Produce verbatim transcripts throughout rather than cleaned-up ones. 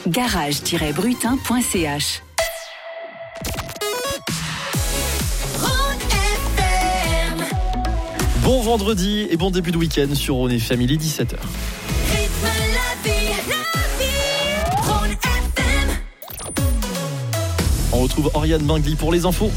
garage tiret brutin point c h. Bon vendredi et bon début de week-end sur Rhône F M, il est dix-sept heures. On retrouve Oriane Bingli pour les infos.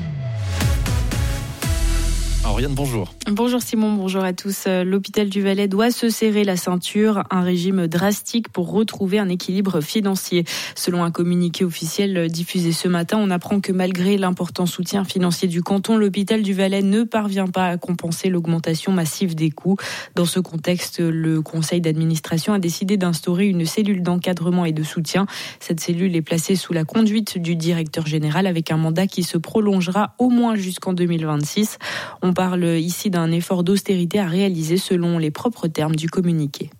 Oriane, bonjour. Bonjour Simon, bonjour à tous. L'hôpital du Valais doit se serrer la ceinture, un régime drastique pour retrouver un équilibre financier. Selon un communiqué officiel diffusé ce matin, on apprend que malgré l'important soutien financier du canton, l'hôpital du Valais ne parvient pas à compenser l'augmentation massive des coûts. Dans ce contexte, le conseil d'administration a décidé d'instaurer une cellule d'encadrement et de soutien. Cette cellule est placée sous la conduite du directeur général avec un mandat qui se prolongera au moins jusqu'en deux mille vingt-six. On parle ici d'un effort d'austérité à réaliser selon les propres termes du communiqué.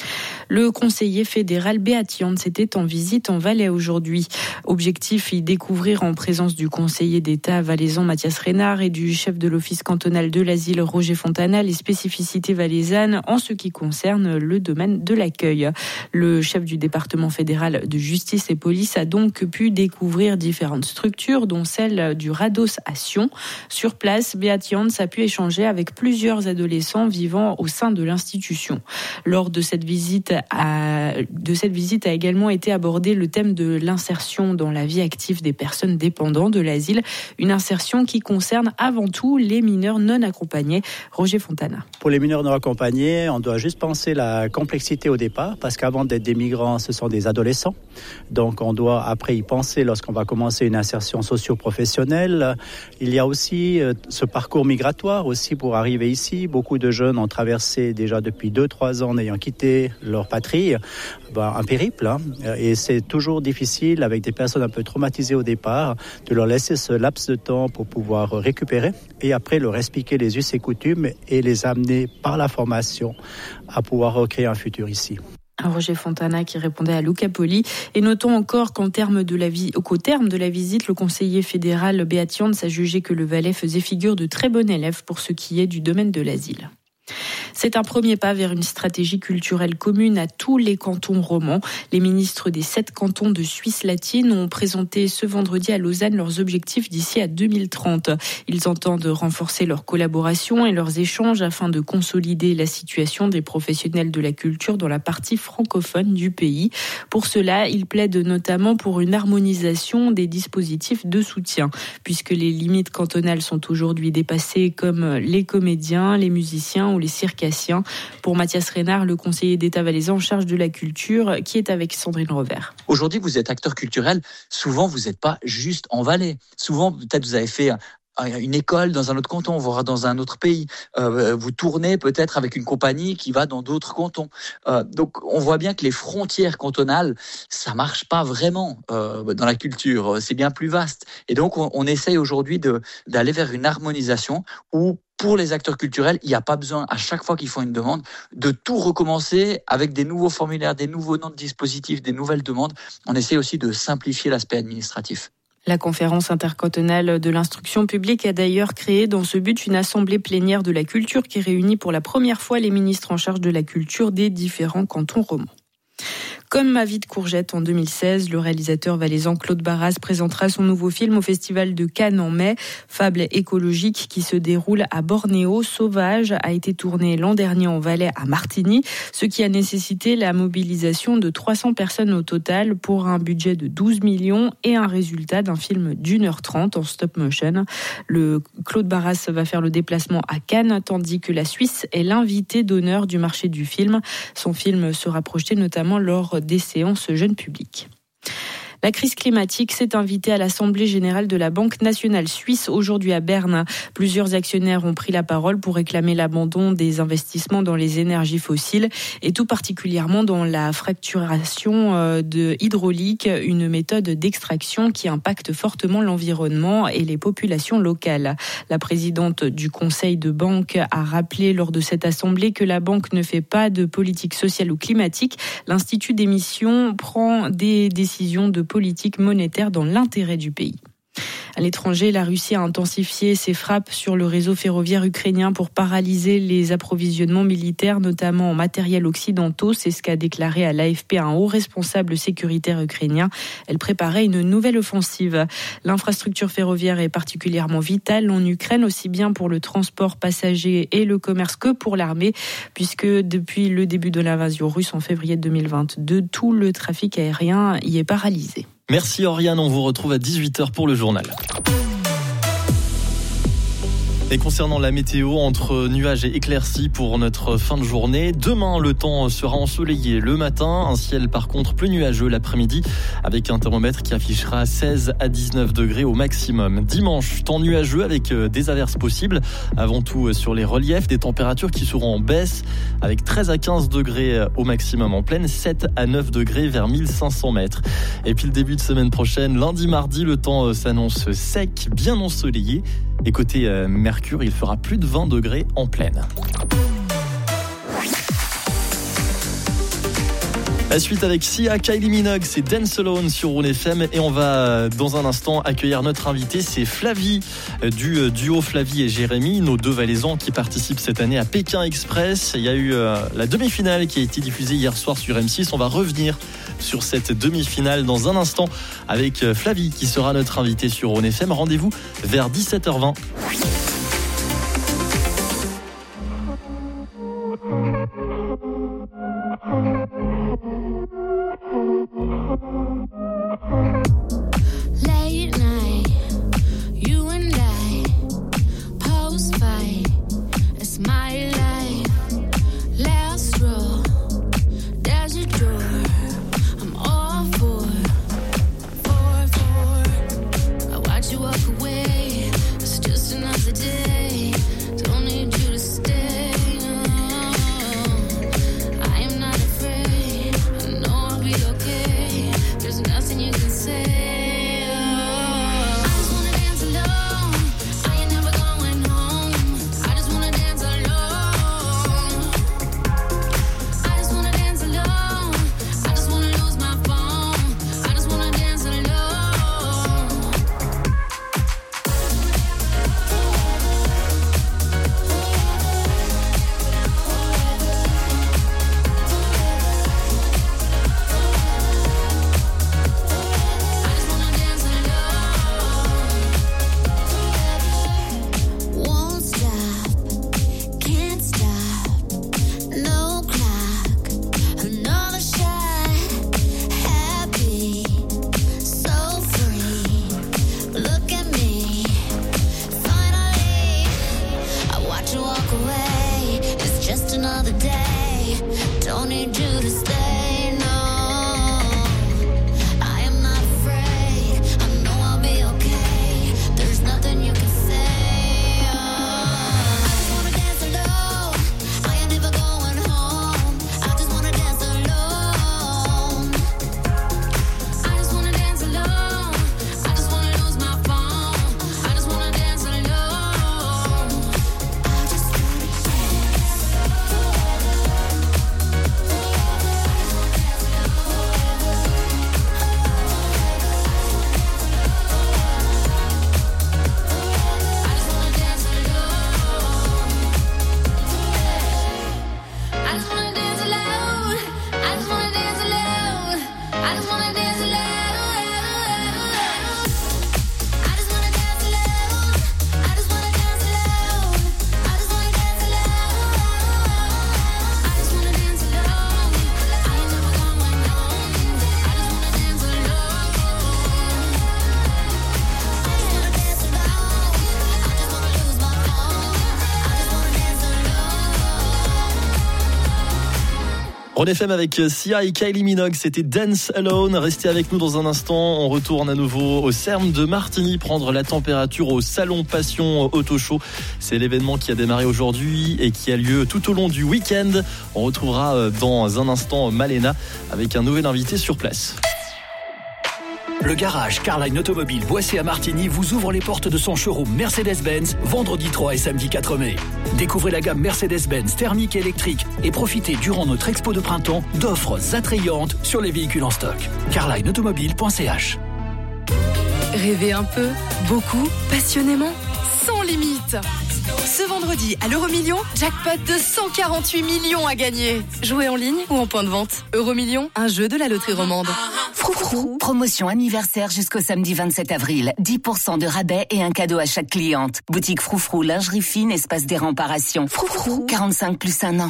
Le conseiller fédéral Beat Jans était en visite en Valais aujourd'hui. Objectif, y découvrir en présence du conseiller d'État valaisan Mathias Reynard et du chef de l'office cantonal de l'asile Roger Fontana les spécificités valaisannes en ce qui concerne le domaine de l'accueil. Le chef du département fédéral de justice et police a donc pu découvrir différentes structures, dont celle du Rados à Sion. Sur place, Beat Jans a pu échanger avec plusieurs adolescents vivant au sein de l'institution. Lors de cette visite, A, de cette visite a également été abordé le thème de l'insertion dans la vie active des personnes dépendant de l'asile, une insertion qui concerne avant tout les mineurs non accompagnés. Roger Fontana. Pour les mineurs non accompagnés, on doit juste penser la complexité au départ, parce qu'avant d'être des migrants, ce sont des adolescents. Donc on doit après y penser lorsqu'on va commencer une insertion socio-professionnelle. Il y a aussi ce parcours migratoire aussi pour arriver ici. Beaucoup de jeunes ont traversé déjà depuis deux trois ans en ayant quitté leur patrie, ben, un périple, hein. Et c'est toujours difficile avec des personnes un peu traumatisées au départ de leur laisser ce laps de temps pour pouvoir récupérer et après leur expliquer les us et coutumes et les amener par la formation à pouvoir recréer un futur ici. Roger Fontana qui répondait à Luca Poli. Et notons encore qu'en terme de la vi- qu'au terme de la visite, le conseiller fédéral Beat Jans a jugé que le Valais faisait figure de très bon élève pour ce qui est du domaine de l'asile. C'est un premier pas vers une stratégie culturelle commune à tous les cantons romans. Les ministres des sept cantons de Suisse latine ont présenté ce vendredi à Lausanne leurs objectifs d'ici à deux mille trente. Ils entendent renforcer leur collaboration et leurs échanges afin de consolider la situation des professionnels de la culture dans la partie francophone du pays. Pour cela, ils plaident notamment pour une harmonisation des dispositifs de soutien, puisque les limites cantonales sont aujourd'hui dépassées, comme les comédiens, les musiciens ou les circassiens. Pour Mathias Reynard, le conseiller d'État valaisan en charge de la culture, qui est avec Sandrine Rovert. Aujourd'hui, vous êtes acteur culturel. Souvent, vous n'êtes pas juste en Valais. Souvent, peut-être vous avez fait une école dans un autre canton, voire dans un autre pays. Euh, vous tournez peut-être avec une compagnie qui va dans d'autres cantons. Euh, donc, on voit bien que les frontières cantonales, ça marche pas vraiment euh, dans la culture. C'est bien plus vaste. Et donc, on, on essaye aujourd'hui de, d'aller vers une harmonisation où pour les acteurs culturels, il n'y a pas besoin, à chaque fois qu'ils font une demande, de tout recommencer avec des nouveaux formulaires, des nouveaux noms de dispositifs, des nouvelles demandes. On essaie aussi de simplifier l'aspect administratif. La conférence intercantonale de l'instruction publique a d'ailleurs créé dans ce but une assemblée plénière de la culture qui réunit pour la première fois les ministres en charge de la culture des différents cantons romans. Comme Ma vie de courgette en deux mille seize, le réalisateur valaisan Claude Barras présentera son nouveau film au Festival de Cannes en mai. Fable écologique qui se déroule à Bornéo. Sauvage a été tourné l'an dernier en Valais à Martigny, ce qui a nécessité la mobilisation de trois cents personnes au total pour un budget de douze millions et un résultat d'un film d'une heure trente en stop motion. Le Claude Barras va faire le déplacement à Cannes, tandis que la Suisse est l'invité d'honneur du marché du film. Son film sera projeté notamment lors des séances jeunes publics. La crise climatique s'est invitée à l'Assemblée générale de la Banque nationale suisse aujourd'hui à Berne. Plusieurs actionnaires ont pris la parole pour réclamer l'abandon des investissements dans les énergies fossiles et tout particulièrement dans la fracturation de hydraulique, une méthode d'extraction qui impacte fortement l'environnement et les populations locales. La présidente du conseil de banque a rappelé lors de cette assemblée que la banque ne fait pas de politique sociale ou climatique. L'Institut d'émission prend des décisions de politique monétaire dans l'intérêt du pays. À l'étranger, la Russie a intensifié ses frappes sur le réseau ferroviaire ukrainien pour paralyser les approvisionnements militaires, notamment en matériel occidentaux. C'est ce qu'a déclaré à l'A F P un haut responsable sécuritaire ukrainien. Elle préparait une nouvelle offensive. L'infrastructure ferroviaire est particulièrement vitale en Ukraine, aussi bien pour le transport passager et le commerce que pour l'armée, puisque depuis le début de l'invasion russe en février deux mille vingt-deux, tout le trafic aérien y est paralysé. Merci Oriane, on vous retrouve à dix-huit heures pour le journal. Et concernant la météo, entre nuages et éclaircies pour notre fin de journée. Demain, le temps sera ensoleillé le matin. Un ciel par contre plus nuageux l'après-midi avec un thermomètre qui affichera seize à dix-neuf degrés au maximum. Dimanche, temps nuageux avec des averses possibles. Avant tout sur les reliefs, des températures qui seront en baisse avec treize à quinze degrés au maximum en plaine, sept à neuf degrés vers mille cinq cents mètres. Et puis le début de semaine prochaine, lundi, mardi, le temps s'annonce sec, bien ensoleillé. Et côté euh, Mercure, il fera plus de vingt degrés en plaine. La suite avec Sia, Kylie Minogue, c'est Dance Alone sur Rhône F M. Et on va dans un instant accueillir notre invité, c'est Flavie du duo Flavie et Jérémy, nos deux valaisans qui participent cette année à Pékin Express. Il y a eu euh, la demi-finale qui a été diffusée hier soir sur M six. On va revenir sur cette demi-finale dans un instant avec Flavie qui sera notre invitée sur Rhône F M. Rendez-vous vers dix-sept heures vingt. Late night, you and I, post fight, it's my life. Last row, there's a door, I'm all for, for, for. I watch you walk away, it's just another day. Don't need you to stay. I am not afraid, I know I'll be okay. There's nothing you can say. Rhône F M avec Sia et Kylie Minogue, c'était Dance Alone. Restez avec nous dans un instant, on retourne à nouveau au C E R M de Martigny, prendre la température au Salon Passion Auto Show. C'est l'événement qui a démarré aujourd'hui et qui a lieu tout au long du week-end. On retrouvera dans un instant Malena avec un nouvel invité sur place. Le garage Carline Automobile Boissé à Martigny vous ouvre les portes de son showroom Mercedes-Benz vendredi trois et samedi quatre mai. Découvrez la gamme Mercedes-Benz thermique et électrique et profitez durant notre expo de printemps d'offres attrayantes sur les véhicules en stock. carline automobile point c h Rêver un peu, beaucoup, passionnément, sans limite. Ce vendredi, à l'Euromillion, jackpot de cent quarante-huit millions à gagner. Jouez en ligne ou en point de vente. Euromillion, un jeu de la loterie romande. Froufrou, promotion anniversaire jusqu'au samedi vingt-sept avril. dix pour cent de rabais et un cadeau à chaque cliente. Boutique Froufrou, lingerie fine, espace des réparation. Froufrou, quarante-cinq plus un an.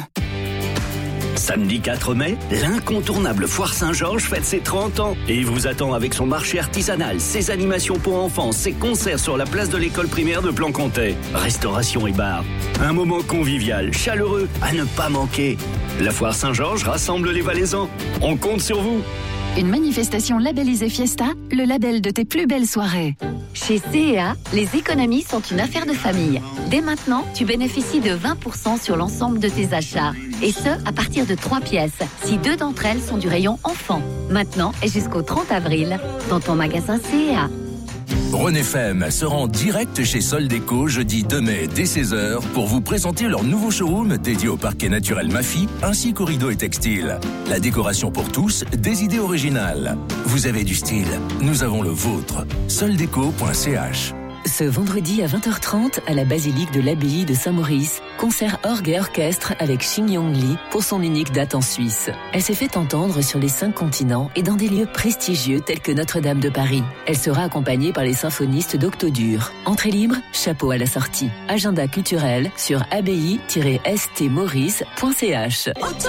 Samedi quatre mai, l'incontournable Foire Saint-Georges fête ses trente ans et vous attend avec son marché artisanal, ses animations pour enfants, ses concerts sur la place de l'école primaire de Plancontet, restauration et bar. Un moment convivial, chaleureux, à ne pas manquer. La Foire Saint-Georges rassemble les Valaisans. On compte sur vous. Une manifestation labellisée Fiesta, le label de tes plus belles soirées. Chez C et A, les économies sont une affaire de famille. Dès maintenant, tu bénéficies de vingt pour cent sur l'ensemble de tes achats. Et ce, à partir de trois pièces, si deux d'entre elles sont du rayon enfant. Maintenant et jusqu'au trente avril, dans ton magasin C et A. René F M se rend direct chez Soldeco jeudi deux mai dès seize heures pour vous présenter leur nouveau showroom dédié au parquet naturel Mafi ainsi qu'aux rideaux et textiles. La décoration pour tous, des idées originales. Vous avez du style, nous avons le vôtre. soldeco point c h. Ce vendredi à vingt heures trente, à la basilique de l'abbaye de Saint-Maurice, concert orgue et orchestre avec Shin Yong Lee pour son unique date en Suisse. Elle s'est fait entendre sur les cinq continents et dans des lieux prestigieux tels que Notre-Dame de Paris. Elle sera accompagnée par les symphonistes d'Octodur. Entrée libre, chapeau à la sortie. Agenda culturel sur abbaye tiret s t maurice point c h.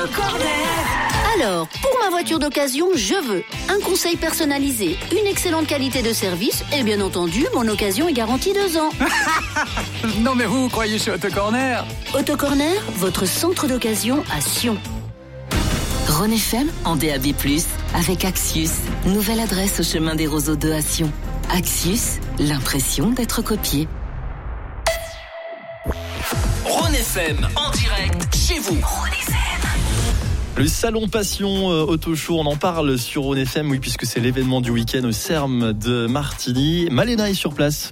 Alors, pour ma voiture d'occasion, je veux un conseil personnalisé, une excellente qualité de service et bien entendu, mon occasion est garantie deux ans. Non mais vous, vous croyez chez Autocorner? Autocorner, votre centre d'occasion à Sion. René F M en D A B plus, avec Axius. Nouvelle adresse au chemin des Roseaux deux à Sion. Axius, l'impression d'être copié. René F M en direct chez vous. René F M. Le salon Passion euh, Auto Show, on en parle sur René F M, oui, puisque c'est l'événement du week-end au C E R M de Martigny. Malena est sur place.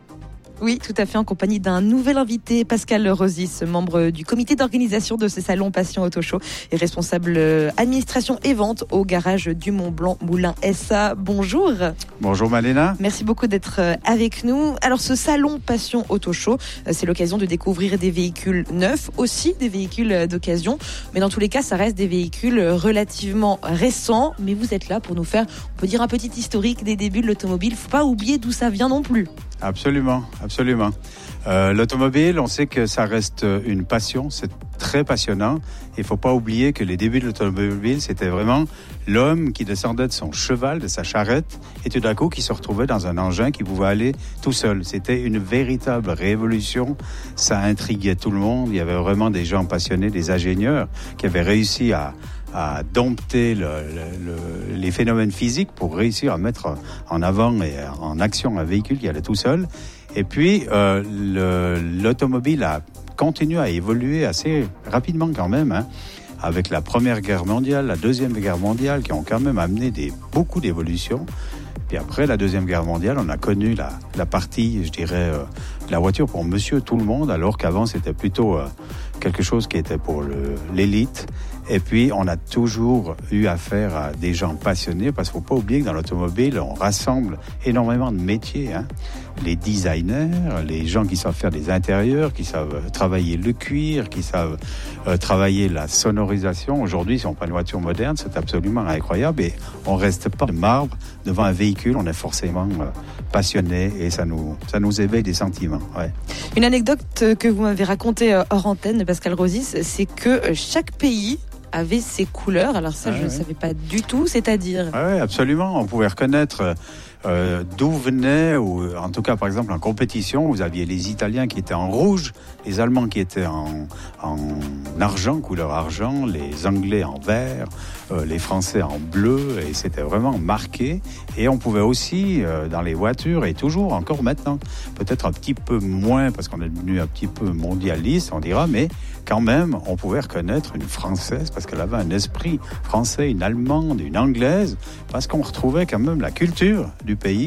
Oui, tout à fait, en compagnie d'un nouvel invité, Pascal Rosis, membre du comité d'organisation de ce salon Passion Auto Show et responsable administration et vente au garage du Mont-Blanc Moulin S A. Bonjour. Bonjour Malena. Merci beaucoup d'être avec nous. Alors ce salon Passion Auto Show, c'est l'occasion de découvrir des véhicules neufs, aussi des véhicules d'occasion, mais dans tous les cas, ça reste des véhicules relativement récents. Mais vous êtes là pour nous faire, on peut dire, un petit historique des débuts de l'automobile. Faut pas oublier d'où ça vient non plus. Absolument, absolument. Euh, l'automobile, on sait que ça reste une passion, c'est très passionnant. Il faut pas oublier que les débuts de l'automobile, c'était vraiment l'homme qui descendait de son cheval, de sa charrette, et tout d'un coup qui se retrouvait dans un engin qui pouvait aller tout seul. C'était une véritable révolution. Ça intriguait tout le monde. Il y avait vraiment des gens passionnés, des ingénieurs qui avaient réussi à à dompter le, le, le, les phénomènes physiques pour réussir à mettre en avant et en action un véhicule qui allait tout seul. Et puis, euh, le, l'automobile a continué à évoluer assez rapidement quand même, hein, avec la Première Guerre mondiale, la Deuxième Guerre mondiale, qui ont quand même amené des, beaucoup d'évolutions. Puis après la Deuxième Guerre mondiale, on a connu la, la partie, je dirais, euh, la voiture pour monsieur tout le monde, alors qu'avant c'était plutôt euh, quelque chose qui était pour le, l'élite. Et puis, on a toujours eu affaire à des gens passionnés, parce qu'il ne faut pas oublier que dans l'automobile, on rassemble énormément de métiers, hein. Les designers, les gens qui savent faire des intérieurs, qui savent travailler le cuir, qui savent euh, travailler la sonorisation. Aujourd'hui, si on prend une voiture moderne, c'est absolument incroyable. Et on ne reste pas de marbre devant un véhicule, on est forcément euh, passionné et ça nous, ça nous éveille des sentiments. Ouais. Une anecdote que vous m'avez racontée hors antenne, Pascal Rosis, c'est que chaque pays avait ses couleurs. Alors ça, ah, je ne ouais. savais pas du tout, c'est-à-dire... Ah oui, absolument. On pouvait reconnaître euh, d'où venait, ou en tout cas, par exemple, en compétition, vous aviez les Italiens qui étaient en rouge, les Allemands qui étaient en, en argent, couleur argent, les Anglais en vert, euh, les Français en bleu, et c'était vraiment marqué. Et on pouvait aussi, euh, dans les voitures, et toujours encore maintenant, peut-être un petit peu moins, parce qu'on est devenu un petit peu mondialiste, on dira, mais quand même, on pouvait reconnaître une Française, parce qu'elle avait un esprit français, une Allemande, une Anglaise, parce qu'on retrouvait quand même la culture du pays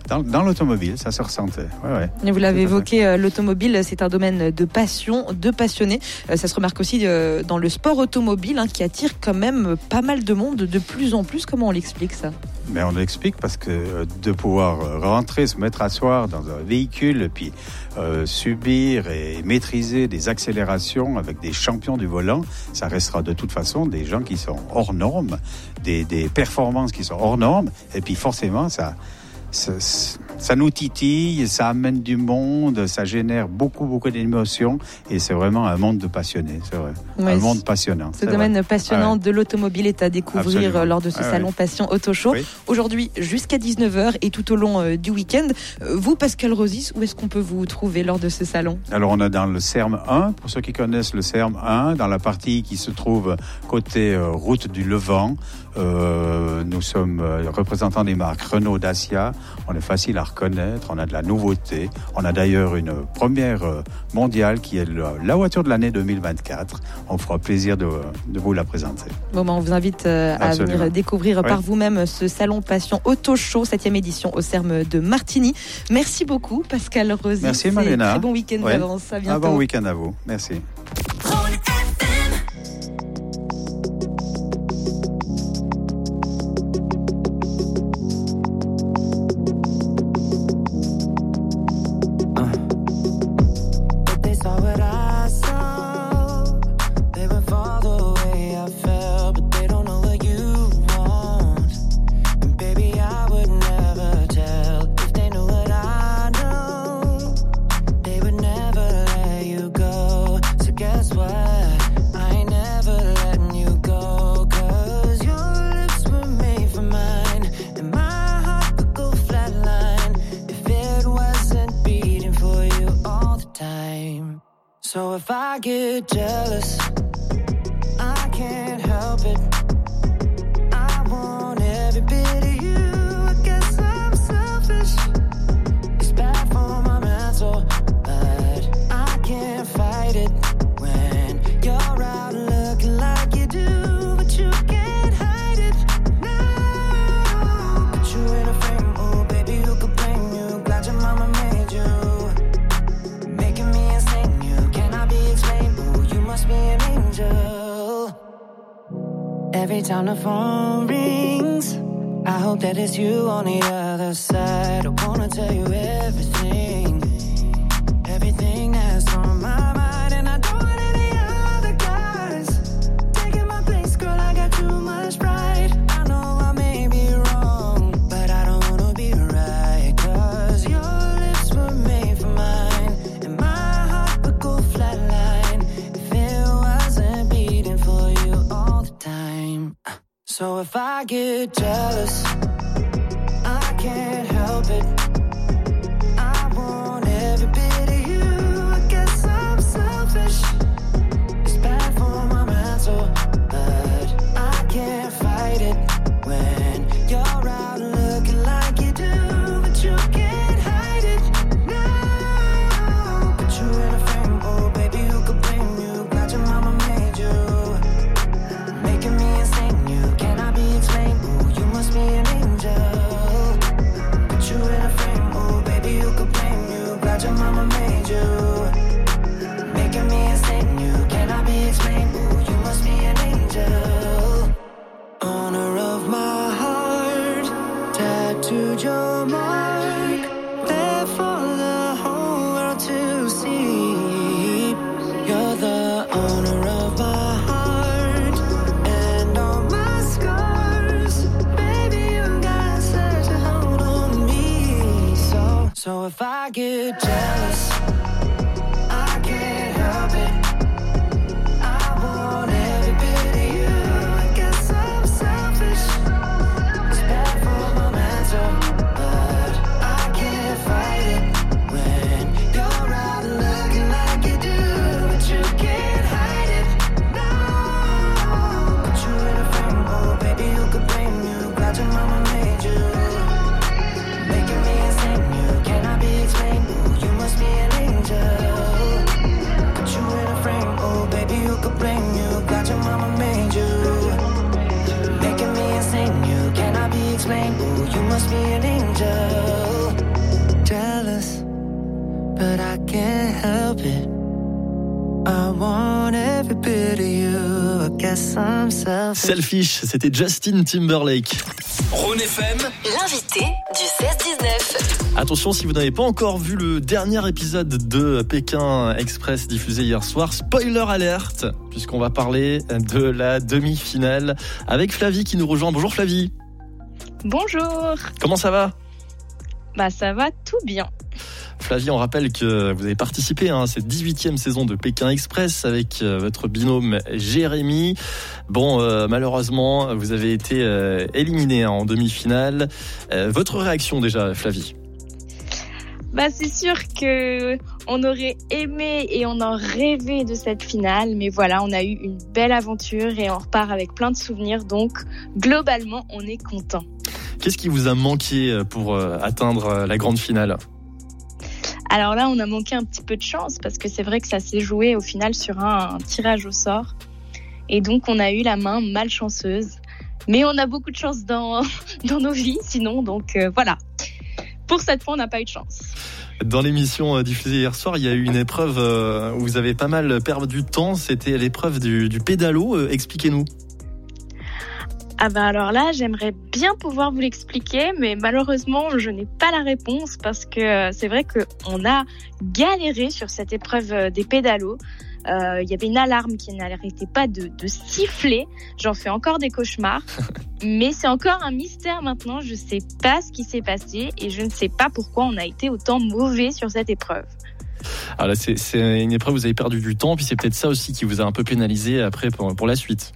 dans, dans l'automobile, ça se ressentait. Ouais, ouais. Et vous l'avez évoqué, euh, l'automobile, c'est un domaine de passion, de passionnés. Euh, ça se remarque aussi euh, dans le sport automobile, hein, qui attire quand même pas mal de monde de plus en plus. Comment on l'explique ça ? Mais on l'explique parce que euh, de pouvoir rentrer, se mettre à soir dans un véhicule, et puis euh, subir et maîtriser des accélérations avec des champions du volant, ça restera de toute façon des gens qui sont hors normes, des, des performances qui sont hors normes, et puis forcément ça, ça, ça nous titille, ça amène du monde, ça génère beaucoup beaucoup d'émotions, et c'est vraiment un monde de passionnés, c'est vrai, ouais, un monde passionnant. Ce domaine vrai. passionnant ouais. de l'automobile est à découvrir Absolument. lors de ce ah, salon ouais. Passion Auto Show. Oui. Aujourd'hui jusqu'à dix-neuf heures et tout au long euh, du week-end. Euh, vous, Pascal Rosis, où est-ce qu'on peut vous trouver lors de ce salon ? Alors on est dans le C E R M un, pour ceux qui connaissent le C E R M un, dans la partie qui se trouve côté euh, route du Levant. Euh, nous sommes euh, représentants des marques Renault, Dacia. On est facile à reconnaître, on a de la nouveauté. On a d'ailleurs une première euh, mondiale qui est le, la voiture de l'année deux mille vingt-quatre. On fera plaisir de, de vous la présenter. Bon, ben, on vous invite euh, à venir découvrir oui. par vous-même ce salon Passion Auto Show, septième édition au C E R M de Martigny. Merci beaucoup, Pascal Rosis. Merci, Malena. Très bon week-end ouais. d'avance. À bientôt. Un bon week-end à vous. Merci. So if I get jealous, I can't help it. I want every bit of you. I guess I'm selfish. It's bad for my mental, but I can't fight it when you're out looking like you do, but you can't hide it. No, put you in a frame, oh baby, who could blame you? Glad your mama made you. Be an angel. Every time the phone rings, I hope that it's you on the other side. I wanna tell you everything, everything that's on my mind, and I don't want any other guys taking my place, girl. I got too much pride. I know I may be wrong, but I don't wanna be right, 'cause your lips were made for mine, and my heart would go flatline. So if I get jealous, I can't help it. I want every bit of you. I guess I'm selfish. It's bad for my mental, but I can't fight it when you're out looking like you do, but you can't hide it. No, put you in a frame, oh baby, who could blame you? Glad your mama made you, making me insane. Explain, ooh, you must be an angel. Put you in a frame, oh baby, who could blame you? Glad your mama made you, making me insane. You cannot be explained, ooh, you must be an angel. Honor of my heart, tattooed your mark, there for the whole world to see. You're the owner of my heart, and all my scars. So if I get jealous, I can't help it. I want every bit of you. I guess I'm selfish. It's bad for my mental, but I can't fight it when you're out looking like you do, but you can't hide it. No, put you in a frame, oh baby, who could blame you? Glad your mama made you, making me insane. You cannot be explained, ooh, you must be an angel. Put you in a frame, oh baby, who could blame you? Glad your mama made you, making me insane. You cannot be explained, ooh, you must be an angel. but I can't help it. I want every bit of you. I guess I'm selfish. Selfish, c'était Justin Timberlake. Rhône F M, l'invité du seize dix-neuf. Attention, si vous n'avez pas encore vu le dernier épisode de Pékin Express diffusé hier soir, spoiler alerte, puisqu'on va parler de la demi-finale avec Flavie qui nous rejoint. Bonjour Flavie. Bonjour. Comment ça va ? Bah ça va tout bien. Flavie, on rappelle que vous avez participé à cette dix-huitième saison de Pékin Express avec votre binôme Jérémy. Bon, euh, malheureusement, vous avez été euh, éliminé en demi-finale. Euh, votre réaction déjà, Flavie ? Bah c'est sûr que on aurait aimé et on en rêvait de cette finale, mais voilà, on a eu une belle aventure et on repart avec plein de souvenirs, donc globalement, on est content. Qu'est-ce qui vous a manqué pour euh, atteindre la grande finale ? Alors là, on a manqué un petit peu de chance parce que c'est vrai que ça s'est joué au final sur un, un tirage au sort. Et donc, on a eu la main malchanceuse. Mais on a beaucoup de chance dans, dans nos vies, sinon. Donc euh, voilà. Pour cette fois, on n'a pas eu de chance. Dans l'émission diffusée hier soir, il y a eu une épreuve où vous avez pas mal perdu de temps. C'était l'épreuve du, du pédalo. Expliquez-nous. Ah ben alors là, j'aimerais bien pouvoir vous l'expliquer, mais malheureusement, je n'ai pas la réponse parce que c'est vrai qu'on a galéré sur cette épreuve des pédalos. Euh, il y avait une alarme qui n'arrêtait pas de, de siffler. J'en fais encore des cauchemars, mais c'est encore un mystère maintenant. Je ne sais pas ce qui s'est passé et je ne sais pas pourquoi on a été autant mauvais sur cette épreuve. Alors là, c'est, c'est une épreuve où vous avez perdu du temps, puis c'est peut-être ça aussi qui vous a un peu pénalisé après pour, pour la suite.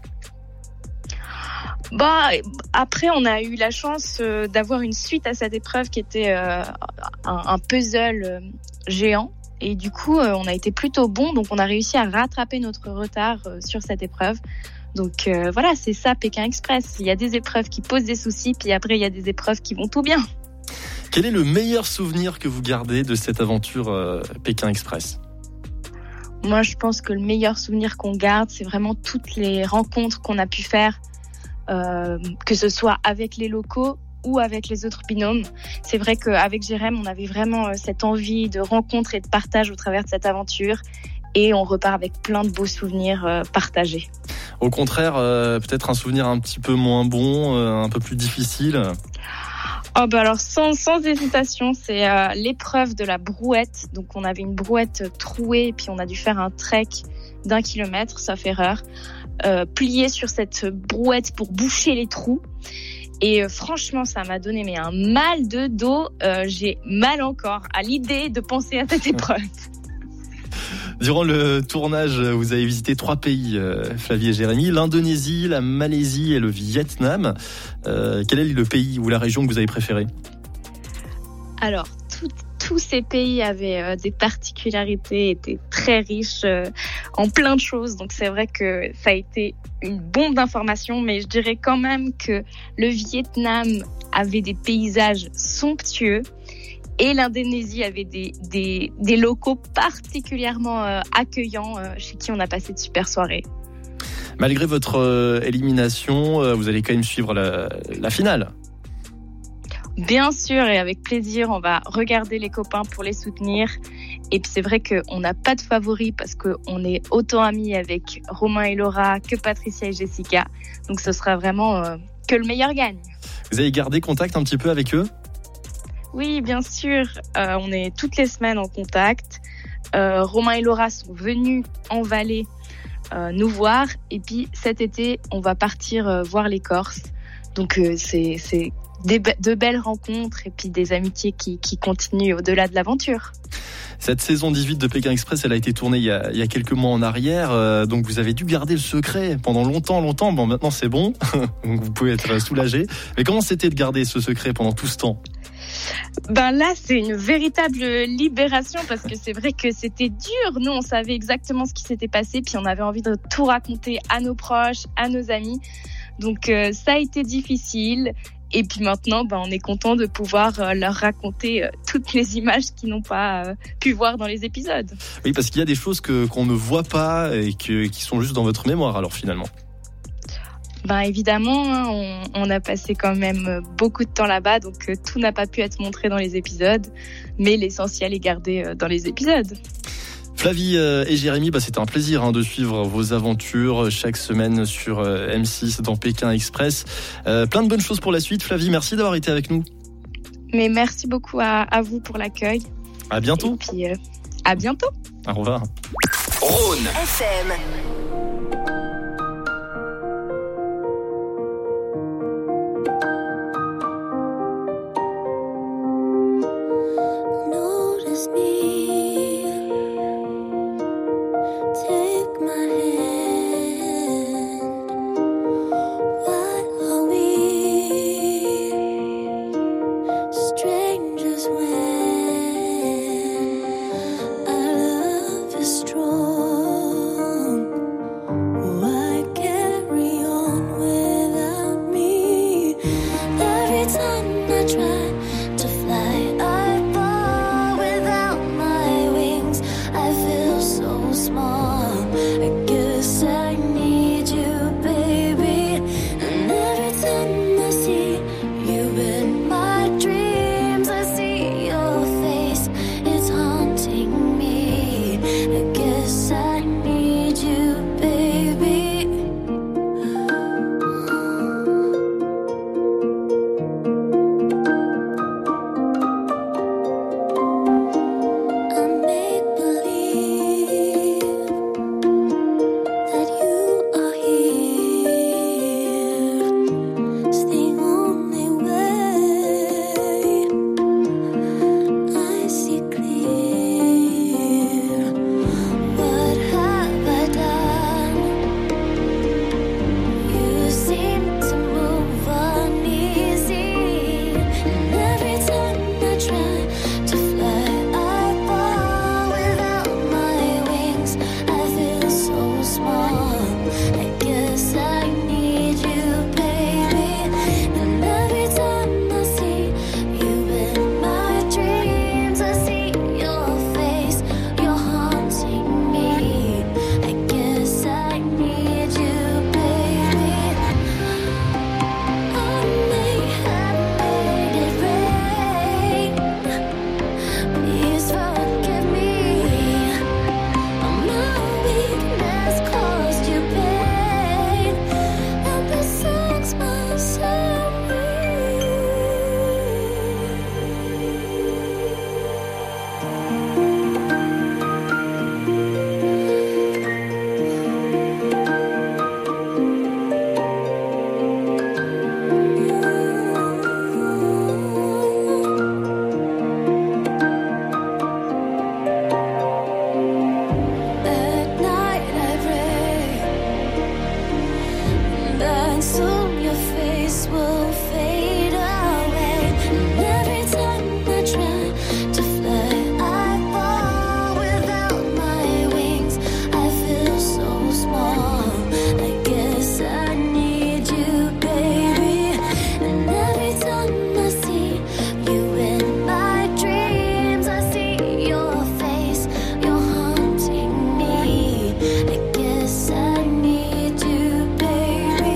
Bah, après, on a eu la chance euh, d'avoir une suite à cette épreuve qui était euh, un, un puzzle euh, géant. Et du coup, euh, on a été plutôt bon. Donc, on a réussi à rattraper notre retard euh, sur cette épreuve. Donc, euh, voilà, c'est ça, Pékin Express. Il y a des épreuves qui posent des soucis, puis après, il y a des épreuves qui vont tout bien. Quel est le meilleur souvenir que vous gardez de cette aventure euh, Pékin Express ? Moi, je pense que le meilleur souvenir qu'on garde, c'est vraiment toutes les rencontres qu'on a pu faire. Euh, que ce soit avec les locaux ou avec les autres binômes. C'est vrai qu'avec Jérém, on avait vraiment euh, cette envie de rencontre et de partage au travers de cette aventure et on repart avec plein de beaux souvenirs euh, partagés. Au contraire, euh, peut-être un souvenir un petit peu moins bon, euh, un peu plus difficile. Oh bah alors sans, sans hésitation, c'est euh, l'épreuve de la brouette. Donc on avait une brouette trouée et puis on a dû faire un trek d'un kilomètre, sauf erreur. Euh, plié sur cette brouette pour boucher les trous et euh, franchement ça m'a donné mais un mal de dos, euh, j'ai mal encore à l'idée de penser à cette épreuve. Durant le tournage, vous avez visité trois pays, euh, Flavie et Jérémy, l'Indonésie, la Malaisie et le Vietnam. Euh, quel est le pays ou la région que vous avez préféré ? Alors, tout, tous ces pays avaient euh, des particularités, étaient très riches euh, en plein de choses. Donc c'est vrai que ça a été une bombe d'informations, mais je dirais quand même que le Vietnam avait des paysages somptueux et l'Indonésie avait des, des, des locaux particulièrement euh, accueillants euh, chez qui on a passé de super soirées. Malgré votre euh, élimination, euh, vous allez quand même suivre la, la finale. Bien sûr, et avec plaisir, on va regarder les copains pour les soutenir. Et puis c'est vrai qu'on n'a pas de favoris parce qu'on est autant amis avec Romain et Laura que Patricia et Jessica. Donc ce sera vraiment euh, que le meilleur gagne. Vous avez gardé contact un petit peu avec eux ? Oui, bien sûr. Euh, on est toutes les semaines en contact. Euh, Romain et Laura sont venus en Valais euh, nous voir. Et puis cet été, on va partir euh, voir les Corses. Donc euh, c'est... c'est Des be- de belles rencontres et puis des amitiés qui, qui continuent au-delà de l'aventure. Cette saison dix-huit de Pékin Express, elle a été tournée il y a, il y a quelques mois en arrière, euh, donc vous avez dû garder le secret pendant longtemps, longtemps. Bon, maintenant c'est bon, donc vous pouvez être soulagé. Mais comment c'était de garder ce secret pendant tout ce temps ? Ben là, c'est une véritable libération parce que c'est vrai que c'était dur. Nous, on savait exactement ce qui s'était passé, puis on avait envie de tout raconter à nos proches, à nos amis. Donc euh, ça a été difficile. Et puis maintenant, ben, on est content de pouvoir euh, leur raconter euh, toutes les images qu'ils n'ont pas euh, pu voir dans les épisodes. Oui, parce qu'il y a des choses que, qu'on ne voit pas et que, qui sont juste dans votre mémoire, alors finalement. Ben évidemment, hein, on, on a passé quand même beaucoup de temps là-bas, donc euh, tout n'a pas pu être montré dans les épisodes, mais l'essentiel est gardé euh, dans les épisodes. Flavie et Jérémy, bah c'était un plaisir hein, de suivre vos aventures chaque semaine sur euh, M six dans Pékin Express. Euh, plein de bonnes choses pour la suite. Flavie, merci d'avoir été avec nous. Mais merci beaucoup à, à vous pour l'accueil. À bientôt. Et puis euh, à bientôt. Au revoir. Rhône F M. Notice me, take my hand. What are we, strangers when our love is strong? Why carry on without me? Every time I try to fly, I fall without my wings. I feel so small. I guess I need you, baby. And every time I see you in my dreams, I see your face. It's haunting me. I guess I need you, baby. I make believe that you are here. It's the only way. I see clear. What have I done? You seem to move uneasy, and every time I try to fly, I fall without my wings. I feel so small. I guess I need you, baby. And every time I see you in my dreams, I see your face. You're haunting me. I guess I need you, baby. I may have made it rain. Please forgive me. My weakness caused you pain, and this song's my sorry. At night I pray that soon your face will fade away. And every time I try to fly, I fall without my wings. I feel so small. I guess I need you, baby. And every time I see you in my dreams, I see your face. You're haunting me. I guess I need you, baby.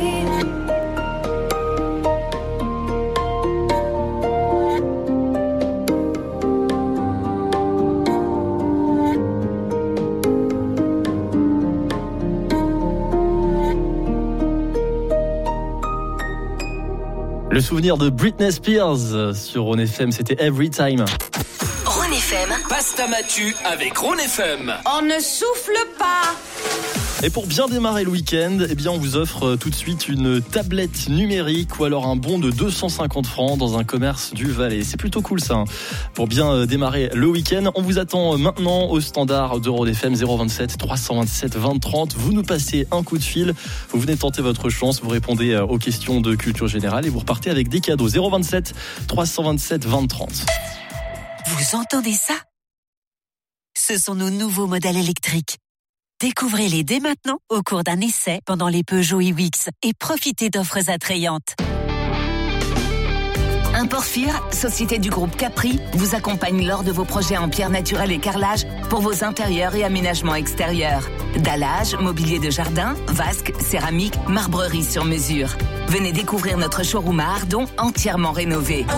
Le souvenir de Britney Spears sur Rhône F M, c'était Every Time. Rhône F M. Pasta Matu avec Rhône F M. On ne souffle pas. Et pour bien démarrer le week-end, eh bien on vous offre tout de suite une tablette numérique ou alors un bon de deux cent cinquante francs dans un commerce du Valais. C'est plutôt cool ça. Hein. Pour bien démarrer le week-end, on vous attend maintenant au standard de Rhône F M zéro vingt-sept trois cent vingt-sept vingt trente. Vous nous passez un coup de fil, vous venez tenter votre chance, vous répondez aux questions de culture générale et vous repartez avec des cadeaux. Zéro vingt-sept trois cent vingt-sept vingt trente. Vous entendez ça ? Ce sont nos nouveaux modèles électriques. Découvrez-les dès maintenant au cours d'un essai pendant les Peugeot iWix et profitez d'offres attrayantes. Imporfir, société du groupe Capri, vous accompagne lors de vos projets en pierre naturelle et carrelage pour vos intérieurs et aménagements extérieurs. Dallage, mobilier de jardin, vasque, céramique, marbrerie sur mesure. Venez découvrir notre showroom à Ardon entièrement rénové.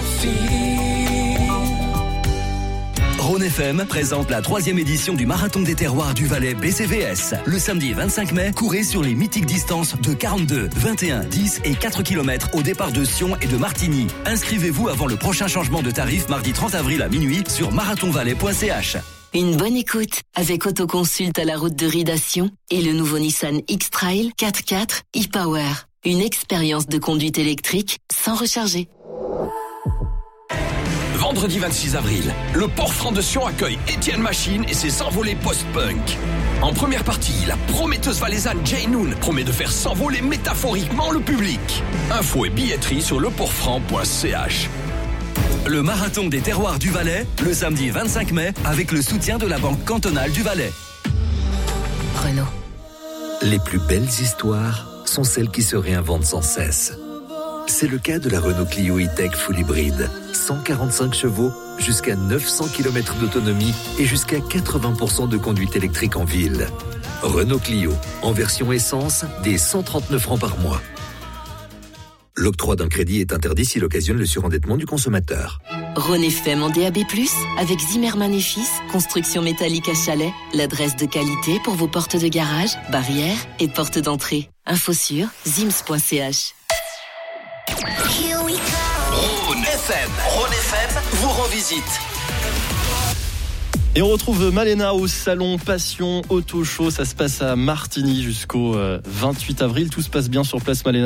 Rhône F M présente la troisième édition du Marathon des terroirs du Valais B C V S. Le samedi vingt-cinq mai, courez sur les mythiques distances de quarante-deux, vingt et un, dix et quatre kilomètres au départ de Sion et de Martigny. Inscrivez-vous avant le prochain changement de tarif mardi trente avril à minuit sur marathonvalais point c h. Une bonne écoute avec Autoconsulte à la route de Ridation et le nouveau Nissan X-Trail quatre quatre e-Power. Une expérience de conduite électrique sans recharger. Vendredi vingt-six avril, le Port Franc de Sion accueille Étienne Machine et ses envolées post-punk. En première partie, la prometteuse valaisanne Jay Noon promet de faire s'envoler métaphoriquement le public. Infos et billetterie sur le port franc point c h. Le Marathon des terroirs du Valais, le samedi vingt-cinq mai, avec le soutien de la Banque cantonale du Valais. Renault. Les plus belles histoires sont celles qui se réinventent sans cesse. C'est le cas de la Renault Clio E-Tech Full Hybride. cent quarante-cinq chevaux, jusqu'à neuf cents kilomètres d'autonomie et jusqu'à quatre-vingts pour cent de conduite électrique en ville. Renault Clio, en version essence, dès cent trente-neuf francs par mois. L'octroi d'un crédit est interdit s'il occasionne le surendettement du consommateur. Rhône F M en D A B plus, avec Zimmermann et Fils, construction métallique à Chalais, l'adresse de qualité pour vos portes de garage, barrières et portes d'entrée. Info sur zims point c h. Rhône F M, Rhône F M vous rend visite. Et on retrouve Malena au salon Passion Auto Show. Ça se passe à Martigny jusqu'au vingt-huit avril. Tout se passe bien sur place, Malena ?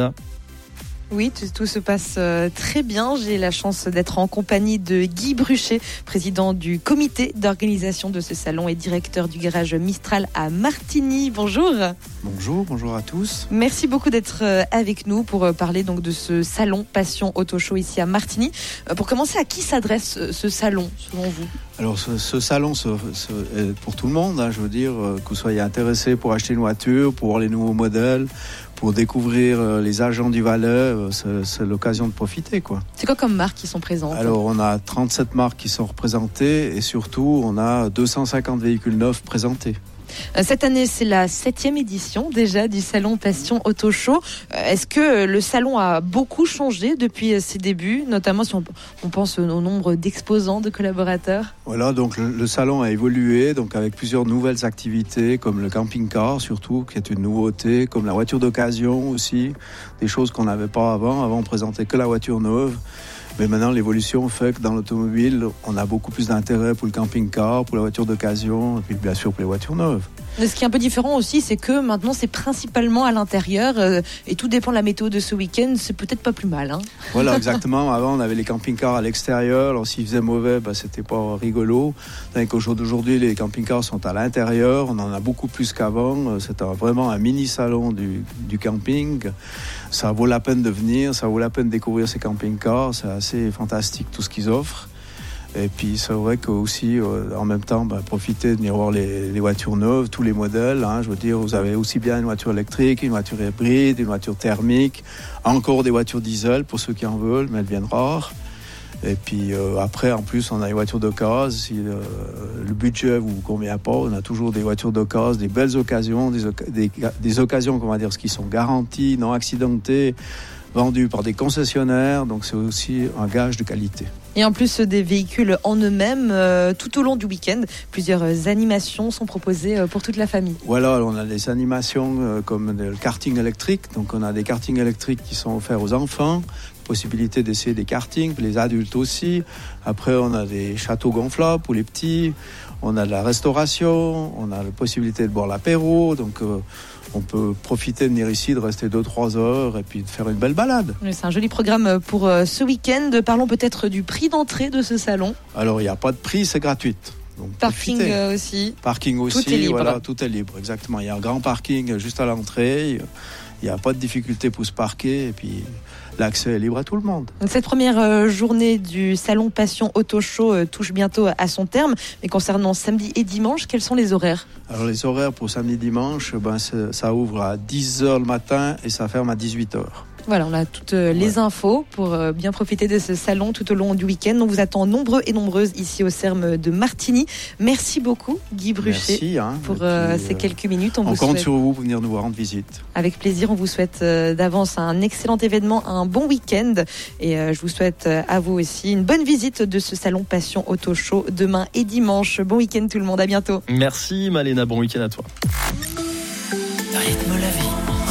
Oui, tout, tout se passe euh, très bien. J'ai la chance d'être en compagnie de Guy Bruchet, président du comité d'organisation de ce salon et directeur du garage Mistral à Martigny. Bonjour. Bonjour, bonjour à tous. Merci beaucoup d'être euh, avec nous pour euh, parler donc de ce salon Passion Auto Show ici à Martigny. Euh, pour commencer, à qui s'adresse euh, ce salon selon vous ? Alors ce, ce salon ce, ce, est pour tout le monde, hein, je veux dire, euh, que vous soyez intéressé pour acheter une voiture, pour voir les nouveaux modèles, pour découvrir euh, les agents du Valais, euh, c'est, c'est l'occasion de profiter, quoi. C'est quoi comme marques qui sont présentes ? Alors on a trente-sept marques qui sont représentées et surtout on a deux cent cinquante véhicules neufs présentés. Cette année, c'est la septième édition déjà du salon Passion Auto Show. Est-ce que le salon a beaucoup changé depuis ses débuts, notamment si on, on pense au nombre d'exposants, de collaborateurs ? Voilà, donc le, le salon a évolué, donc avec plusieurs nouvelles activités, comme le camping-car surtout, qui est une nouveauté, comme la voiture d'occasion aussi, des choses qu'on n'avait pas avant. Avant, on présentait que la voiture neuve. Mais maintenant, l'évolution fait que dans l'automobile, on a beaucoup plus d'intérêt pour le camping-car, pour la voiture d'occasion, et puis bien sûr pour les voitures neuves. Mais ce qui est un peu différent aussi, c'est que maintenant, c'est principalement à l'intérieur, euh, et tout dépend de la météo de ce week-end, c'est peut-être pas plus mal. Hein. Voilà, exactement. Avant, on avait les camping-cars à l'extérieur. Alors, s'il faisait mauvais, bah, c'était pas rigolo. Donc, aujourd'hui, les camping-cars sont à l'intérieur. On en a beaucoup plus qu'avant. C'est un, vraiment un mini-salon du, du camping. Ça vaut la peine de venir, ça vaut la peine de découvrir ces camping-cars. C'est assez fantastique tout ce qu'ils offrent. Et puis c'est vrai qu'aussi, euh, en même temps, bah, profitez de venir voir les, les voitures neuves, tous les modèles. Hein, je veux dire, vous avez aussi bien une voiture électrique, une voiture hybride, une voiture thermique, encore des voitures diesel pour ceux qui en veulent, mais elles viennent rares. Et puis euh, après, en plus, on a les voitures d'occasion. Si euh, le budget vous convient pas, on a toujours des voitures d'occasion, des belles occasions, des, oca- des, des occasions, comment dire, qui sont garanties, non accidentées, vendues par des concessionnaires. Donc c'est aussi un gage de qualité. Et en plus des véhicules en eux-mêmes, euh, tout au long du week-end, plusieurs animations sont proposées euh, pour toute la famille. Voilà, on a des animations euh, comme le karting électrique. Donc on a des kartings électriques qui sont offerts aux enfants, possibilité d'essayer des kartings, les adultes aussi. Après, on a des châteaux gonflables pour les petits. On a de la restauration, on a la possibilité de boire l'apéro. Donc euh, on peut profiter de venir ici, de rester deux trois heures et puis de faire une belle balade. C'est un joli programme pour euh, ce week-end. Parlons peut-être du prix d'entrée de ce salon. Alors, il n'y a pas de prix, c'est gratuit. Donc, parking euh, aussi. Parking aussi, tout est libre. Voilà, tout est libre, exactement. Il y a un grand parking juste à l'entrée. Il n'y a pas de difficulté pour se parquer et puis l'accès est libre à tout le monde. Cette première euh, journée du salon Passion Auto Show euh, touche bientôt à son terme. Mais concernant samedi et dimanche, quels sont les horaires ? Alors les horaires pour samedi et dimanche, ben, ça ouvre à dix heures le matin et ça ferme à dix-huit heures. Voilà, on a toutes euh, les infos pour euh, bien profiter de ce salon tout au long du week-end. On vous attend nombreux et nombreuses ici au Serme de Martigny. Merci beaucoup Guy Bruchet Merci, hein, pour puis, euh, euh, ces quelques minutes. On, On vous compte souhaite... sur vous pour venir nous rendre visite. Avec plaisir, on vous souhaite euh, d'avance un excellent événement, un bon week-end. Et euh, je vous souhaite euh, à vous aussi une bonne visite de ce salon Passion Auto Show demain et dimanche. Bon week-end tout le monde, à bientôt. Merci Malena, bon week-end à toi. Rythme la vie.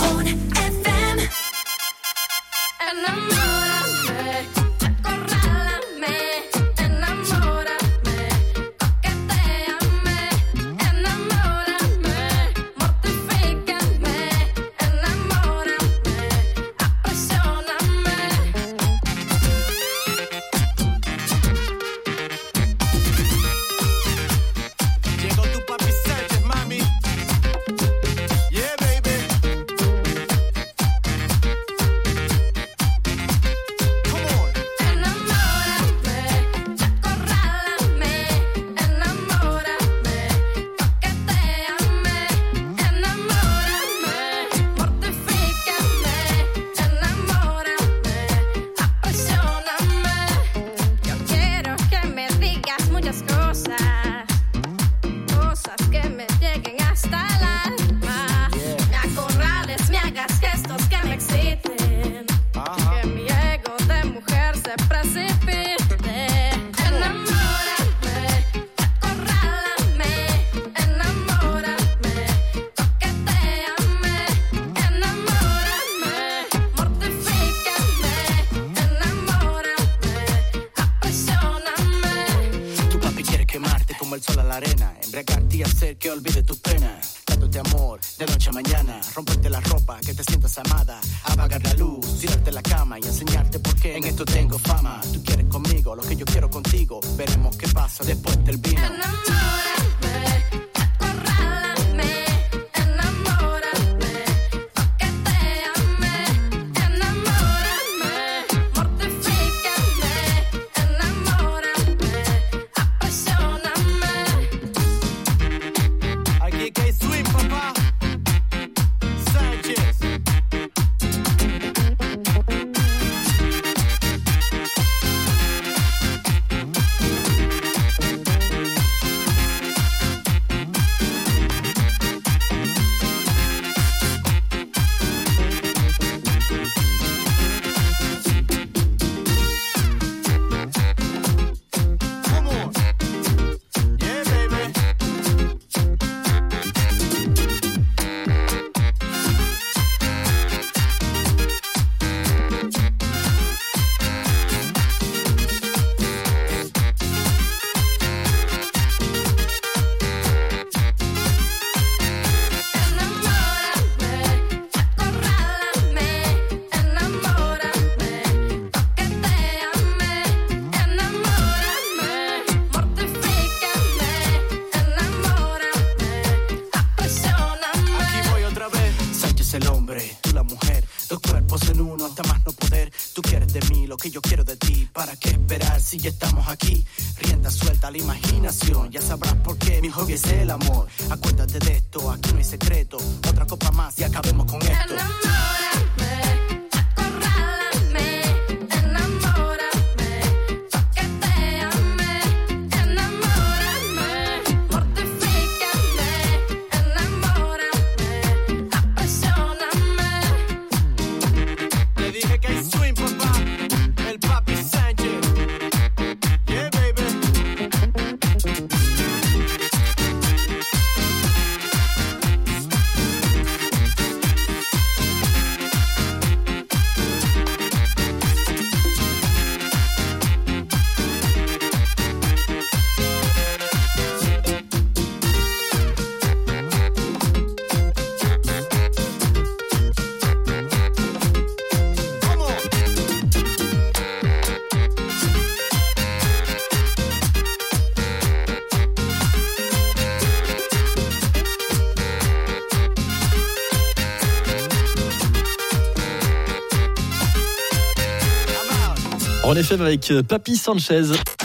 Ron F M avec Papy Sanchez.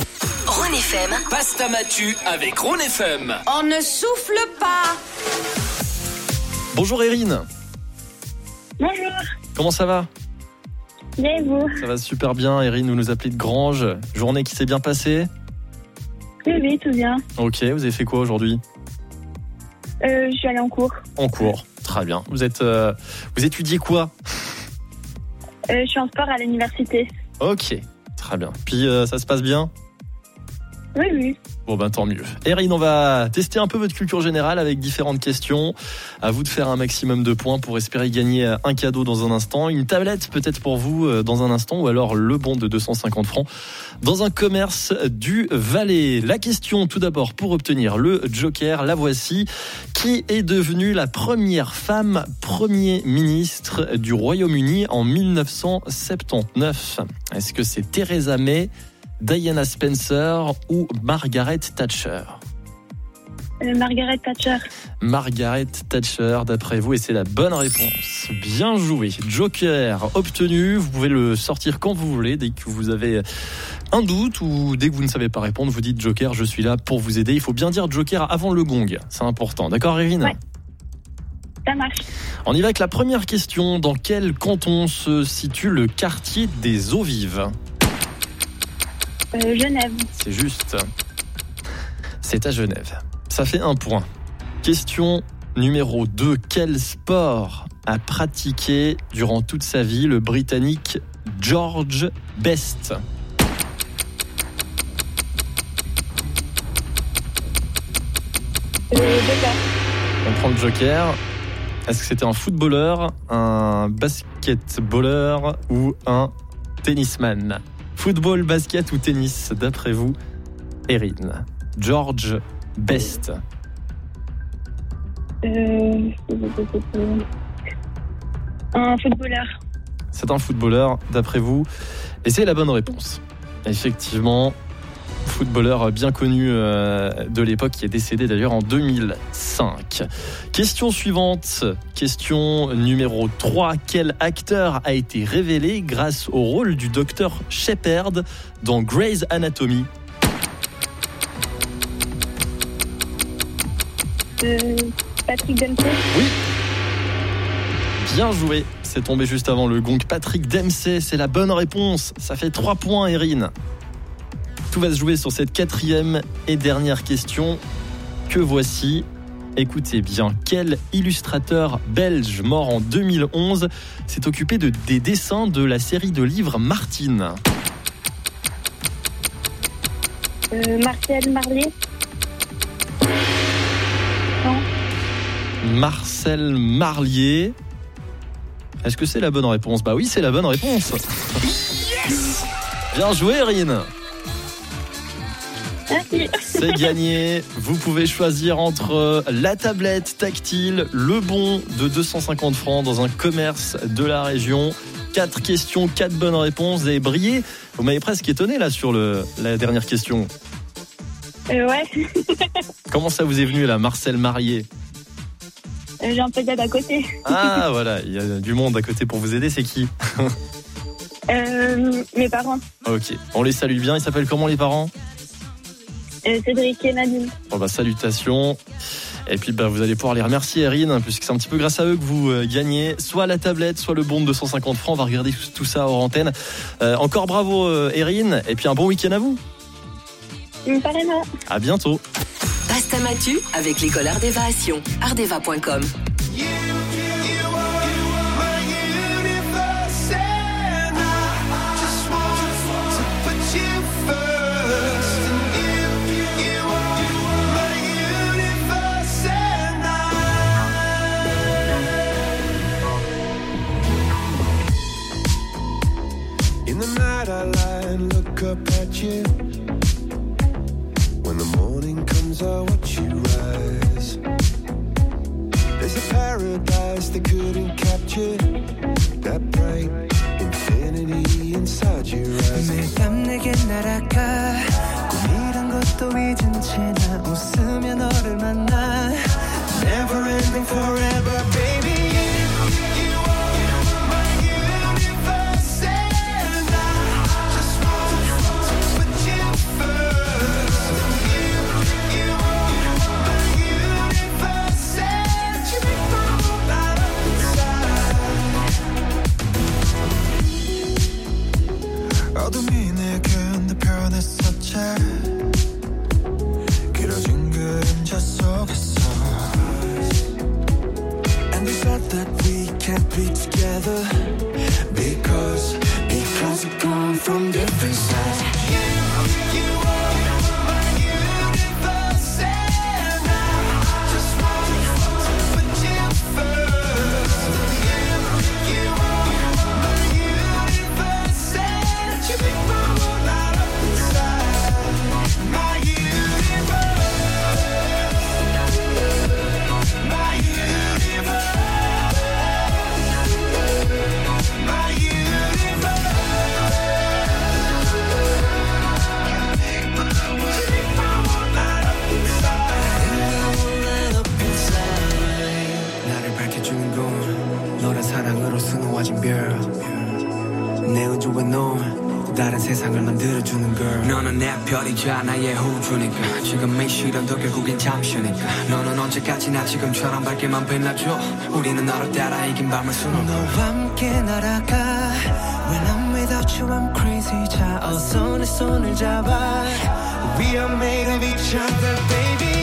Ron F M. Pasta Matu avec Ron F M. On ne souffle pas. Bonjour Erin. Bonjour. Comment ça va? Bien et vous? Ça va super bien, Erin, vous nous appelez de Granges. Journée qui s'est bien passée? Oui, oui, tout bien. Ok, vous avez fait quoi aujourd'hui? Euh, je suis allée en cours. En cours, très bien. Vous êtes, euh, vous étudiez quoi? Euh, je suis en sport à l'université. Ok, très bien. Puis euh, ça se passe bien? Oui, oui. Bon ben tant mieux. Erin, on va tester un peu votre culture générale avec différentes questions. À vous de faire un maximum de points pour espérer gagner un cadeau dans un instant. Une tablette peut-être pour vous dans un instant, ou alors le bon de deux cent cinquante francs dans un commerce du Valais. La question tout d'abord pour obtenir le Joker, la voici. Qui est devenue la première femme Premier ministre du Royaume-Uni en dix-neuf cent soixante-dix-neuf? Est-ce que c'est Theresa May, Diana Spencer ou Margaret Thatcher? Euh, Margaret Thatcher. Margaret Thatcher, d'après vous, et c'est la bonne réponse. Bien joué. Joker obtenu. Vous pouvez le sortir quand vous voulez, dès que vous avez un doute ou dès que vous ne savez pas répondre, vous dites Joker, je suis là pour vous aider. Il faut bien dire Joker avant le gong. C'est important. D'accord, Erin? Ouais. Ça marche. On y va avec la première question. Dans quel canton se situe le quartier des Eaux Vives? Euh, Genève. C'est juste. C'est à Genève. Ça fait un point. Question numéro deux. Quel sport a pratiqué durant toute sa vie le Britannique George Best? Euh, Joker. On prend le Joker. Est-ce que c'était un footballeur, un basketballeur ou un tennisman? Football, basket ou tennis, d'après vous, Erin? George Best. Euh... Un footballeur. C'est un footballeur, d'après vous, et c'est la bonne réponse. Effectivement, footballeur bien connu de l'époque, qui est décédé d'ailleurs en deux mille cinq. Question suivante, question numéro trois. Quel acteur a été révélé grâce au rôle du docteur Shepard dans Grey's Anatomy? Euh, Patrick Dempsey. Oui. Bien joué. C'est tombé juste avant le gong. Patrick Dempsey, c'est la bonne réponse. Ça fait trois points, Erin. Tout va se jouer sur cette quatrième et dernière question que voici. Écoutez bien, quel illustrateur belge mort en deux mille onze s'est occupé de, des dessins de la série de livres Martine? euh, Marcel Marlier. Non. Marcel Marlier. Est-ce que c'est la bonne réponse? Bah oui, c'est la bonne réponse. Yes. Bien joué, Erin. Merci. C'est gagné. Vous pouvez choisir entre la tablette tactile, le bon de deux cent cinquante francs dans un commerce de la région. Quatre questions, quatre bonnes réponses. Vous avez brillé. Vous m'avez presque étonné là sur le, la dernière question. Euh, ouais. Comment ça vous est venu là, Marcel Marlier? euh, J'ai un peu d'aide à côté. Ah voilà, il y a du monde à côté pour vous aider. C'est qui? euh, Mes parents. Ok, on les salue bien. Ils s'appellent comment les parents? Euh, Cédric et Nadine. Bon bah salutations. Et puis bah, vous allez pouvoir les remercier, Erin, puisque c'est un petit peu grâce à eux que vous euh, gagnez soit la tablette, soit le bon de deux cent cinquante francs. On va regarder tout, tout ça hors antenne. Euh, encore bravo, euh, Erin, et puis un bon week-end à vous. Pareillement. À bientôt. Passe ta matu avec l'école Ardeva-Sion. ardeva point com. In the night I lie and look up at you. When the morning comes I watch you rise. There's a paradise they couldn't capture. That bright infinity inside your eyes. 매일 밤 내게 날아가 꿈이란 것도 잊은 채 나 웃으며 너를 만나. Never ending forever baby. 세상을 만들어주는 girl 너는 내 별이자 나의 호주니까 지금의 시련도 결국엔 잠시니까 너는 언제까지나 지금처럼 밝게만 빛나줘 우리는 너를 따라 이긴 밤을 수놓고 너와 함께 날아가 When I'm without you I'm crazy 자 어서 내 손을 잡아 We are made of each other baby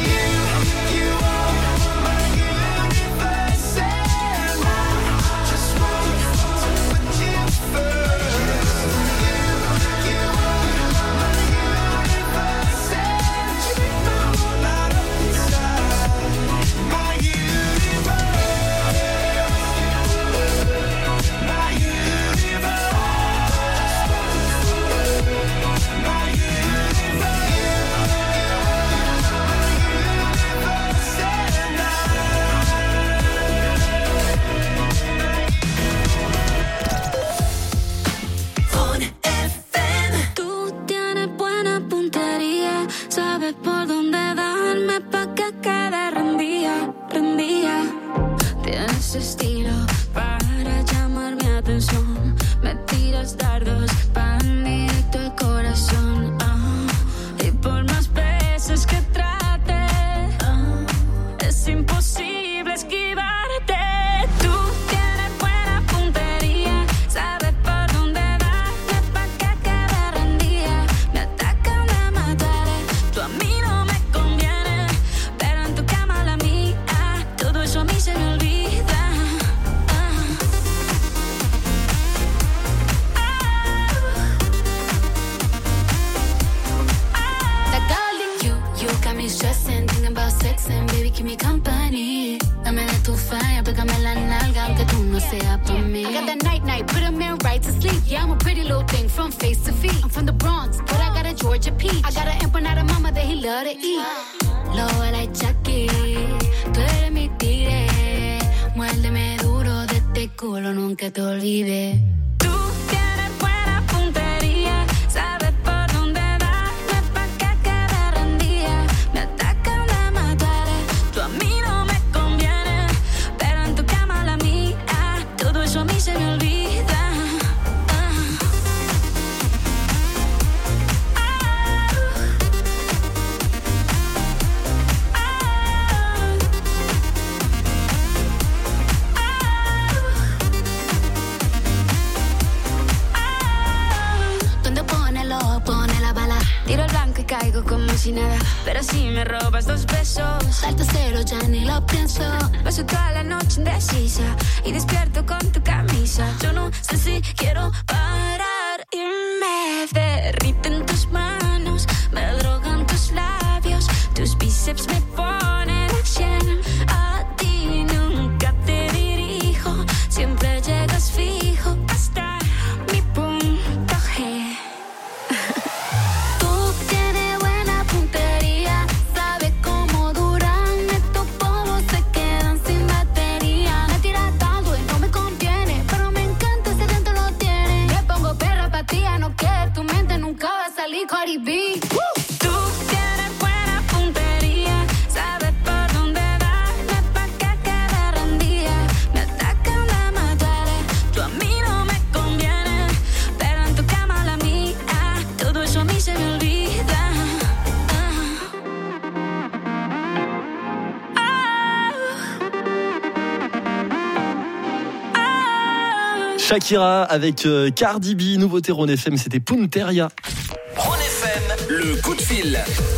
Shakira avec euh, Cardi B, nouveauté Rhône F M, c'était Punteria. Rhône F M, le coup de fil.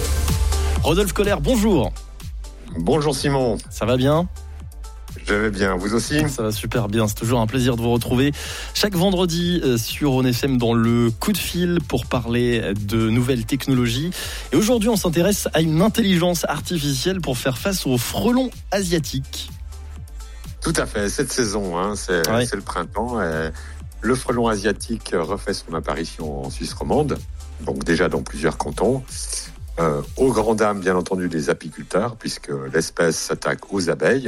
Rodolphe Colère, bonjour. Bonjour Simon. Ça va bien ? Je vais bien, vous aussi ? Ça va super bien, c'est toujours un plaisir de vous retrouver chaque vendredi sur Rhône F M dans le coup de fil pour parler de nouvelles technologies. Et aujourd'hui, on s'intéresse à une intelligence artificielle pour faire face aux frelons asiatiques. Tout à fait, cette saison, hein, c'est, ouais. c'est le printemps. Et le frelon asiatique refait son apparition en Suisse romande, donc déjà dans plusieurs cantons. Euh, aux grandes dames, bien entendu, des apiculteurs, puisque l'espèce s'attaque aux abeilles,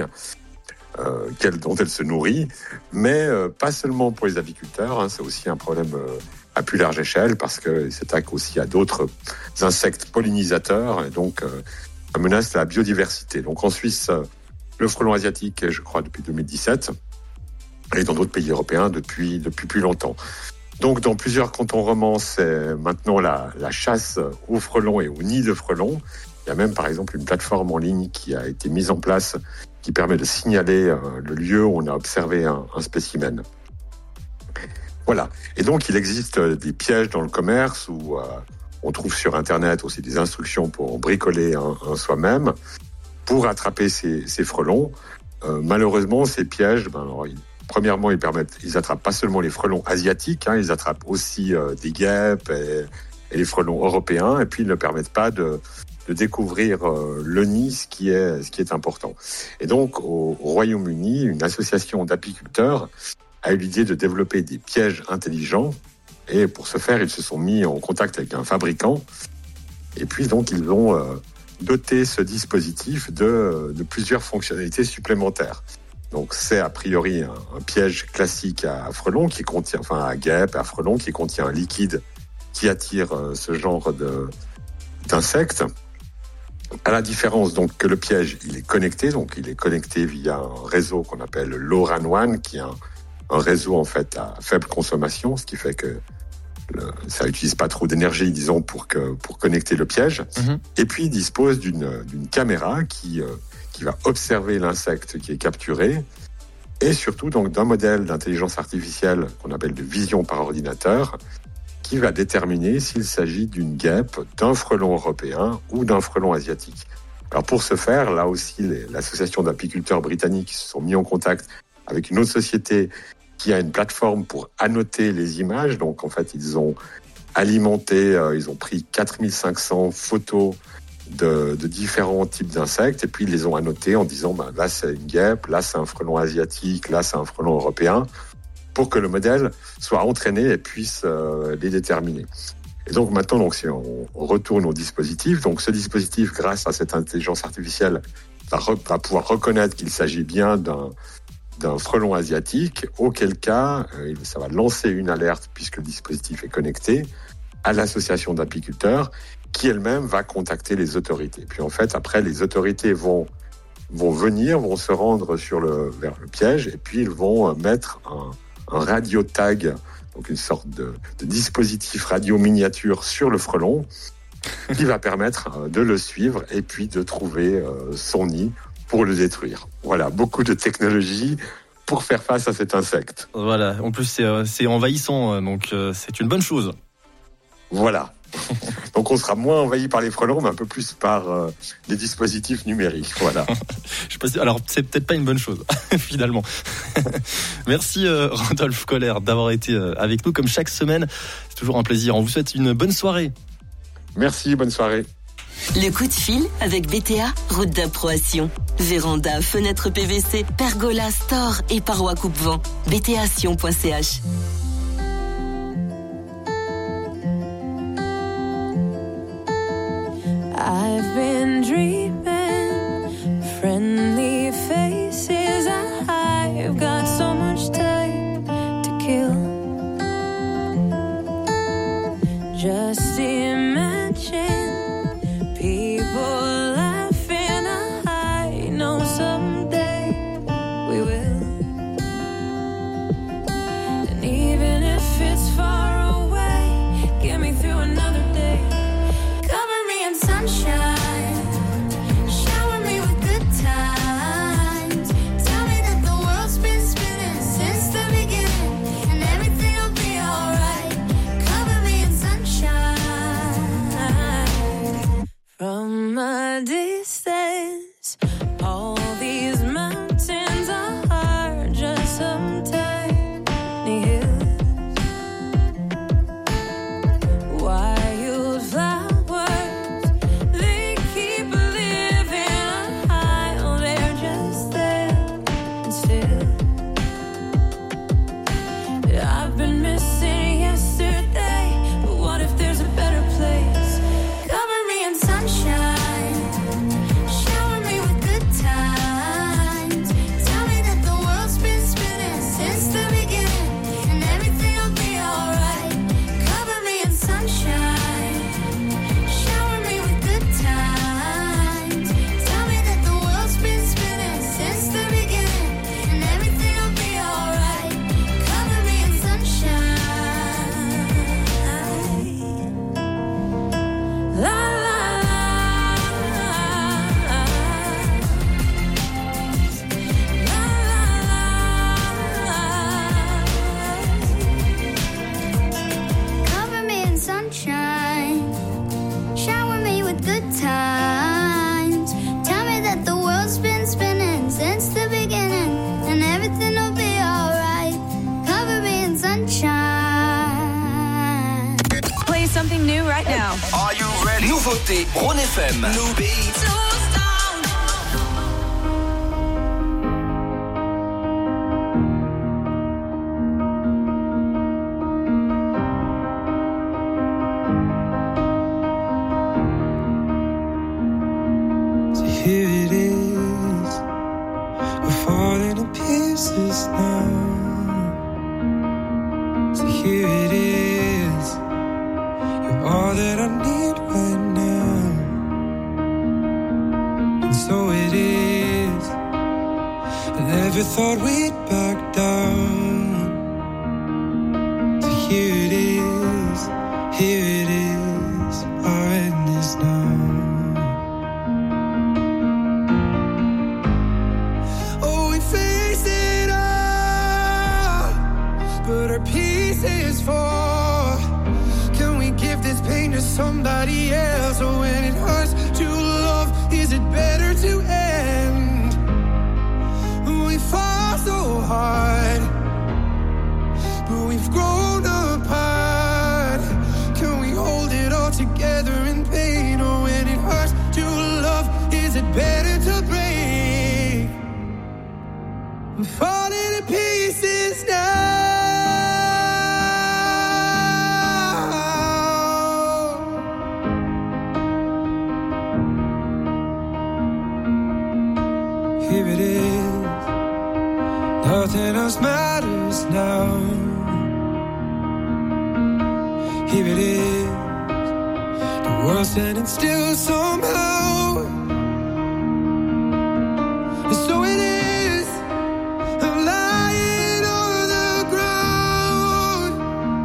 euh, dont elle se nourrit, mais euh, pas seulement pour les apiculteurs, hein, c'est aussi un problème euh, à plus large échelle, parce qu'il s'attaque aussi à d'autres insectes pollinisateurs, et donc euh, ça menace la biodiversité. Donc en Suisse, euh, le frelon asiatique, je crois, depuis deux mille dix-sept, et dans d'autres pays européens depuis, depuis plus longtemps. Donc, dans plusieurs cantons romans, c'est maintenant la, la chasse aux frelons et aux nids de frelons. Il y a même, par exemple, une plateforme en ligne qui a été mise en place qui permet de signaler euh, le lieu où on a observé un, un spécimen. Voilà. Et donc, il existe des pièges dans le commerce où euh, on trouve sur Internet aussi des instructions pour bricoler un, un soi-même pour attraper ces, ces frelons. Euh, malheureusement, ces pièges, ben, alors, ils, premièrement, ils permettent, ils attrapent pas seulement les frelons asiatiques, hein, ils attrapent aussi euh, des guêpes et, et les frelons européens, et puis ils ne permettent pas de, de découvrir euh, le nid, ce qui est, ce qui est important. Et donc, au, au Royaume-Uni, une association d'apiculteurs a eu l'idée de développer des pièges intelligents, et pour ce faire, ils se sont mis en contact avec un fabricant, et puis donc ils ont euh, doté ce dispositif de, de plusieurs fonctionnalités supplémentaires. Donc c'est a priori un, un piège classique à frelons qui contient, enfin à guêpes, à frelons qui contient un liquide qui attire euh, ce genre de, d'insectes. À la différence donc que le piège il est connecté, donc il est connecté via un réseau qu'on appelle l'ORAN one, qui est un, un réseau en fait à faible consommation, ce qui fait que le, ça n'utilise pas trop d'énergie, disons, pour que pour connecter le piège. Mmh. Et puis il dispose d'une d'une caméra qui euh, qui va observer l'insecte qui est capturé, et surtout donc d'un modèle d'intelligence artificielle qu'on appelle de vision par ordinateur, qui va déterminer s'il s'agit d'une guêpe, d'un frelon européen ou d'un frelon asiatique. Alors pour ce faire, là aussi, les, l'association d'apiculteurs britanniques se sont mis en contact avec une autre société qui a une plateforme pour annoter les images. Donc en fait, ils ont alimenté, euh, ils ont pris quatre mille cinq cents photos De, de différents types d'insectes, et puis ils les ont annotés en disant ben, là c'est une guêpe, là c'est un frelon asiatique, là c'est un frelon européen, pour que le modèle soit entraîné et puisse euh, les déterminer. Et donc maintenant, donc, si on, on retourne au dispositif, donc ce dispositif, grâce à cette intelligence artificielle, va, re, va pouvoir reconnaître qu'il s'agit bien d'un, d'un frelon asiatique, auquel cas euh, ça va lancer une alerte, puisque le dispositif est connecté, à l'association d'apiculteurs, qui elle-même va contacter les autorités. Puis en fait, après, les autorités vont, vont venir, vont se rendre sur le, vers le piège, et puis ils vont mettre un, un radio tag, donc une sorte de, de dispositif radio miniature sur le frelon, qui va permettre de le suivre et puis de trouver son nid pour le détruire. Voilà, beaucoup de technologie pour faire face à cet insecte. Voilà, en plus c'est, c'est envahissant, donc c'est une bonne chose. Voilà. Donc on sera moins envahi par les frelons, mais un peu plus par euh, les dispositifs numériques. Voilà. Je sais pas si... Alors c'est peut-être pas une bonne chose finalement. Merci euh, Rodolphe Koller d'avoir été euh, avec nous comme chaque semaine. C'est toujours un plaisir. On vous souhaite une bonne soirée. Merci, bonne soirée. Le coup de fil avec B T A, route d'approation. Véranda, fenêtre P V C, pergola, store et parois coupe-vent. b t a sion point c h. I've been dreaming, friendly faces. I've got so much time to kill. Just imagine people laughing. I know someday we will. And even if it's far away, get me through another day. Sunshine, shower me with good times. Tell me that the world's been spinning since the beginning, and everything will be alright. Cover me in sunshine. From a distance, all these mountains are just some tiny hills. Wild flowers, they Cover me in sunshine, shower me with good times. Tell me that the world's been spinning since the beginning, and everything will be alright. Cover me in sunshine. Play something new right now. Are you ready? Nouveauté Rhône F M. New beats. So here it is, we're falling to pieces now. So here it is, you're all that I need right now. And so it is, I never thought we'd back down. So here it is, here it is, our end is now. Oh, we face it all, but our pieces fall. Can we give this pain to somebody else? Or when it hurts to love, is it better to end? We fall so hard, but we've grown apart. Can we hold it all together in pain? Or when it hurts to love, is it better to break? I'm falling to pieces now. Here it is, nothing else matters now. Here it is, the world's standing still somehow. And so it is, I'm lying on the ground.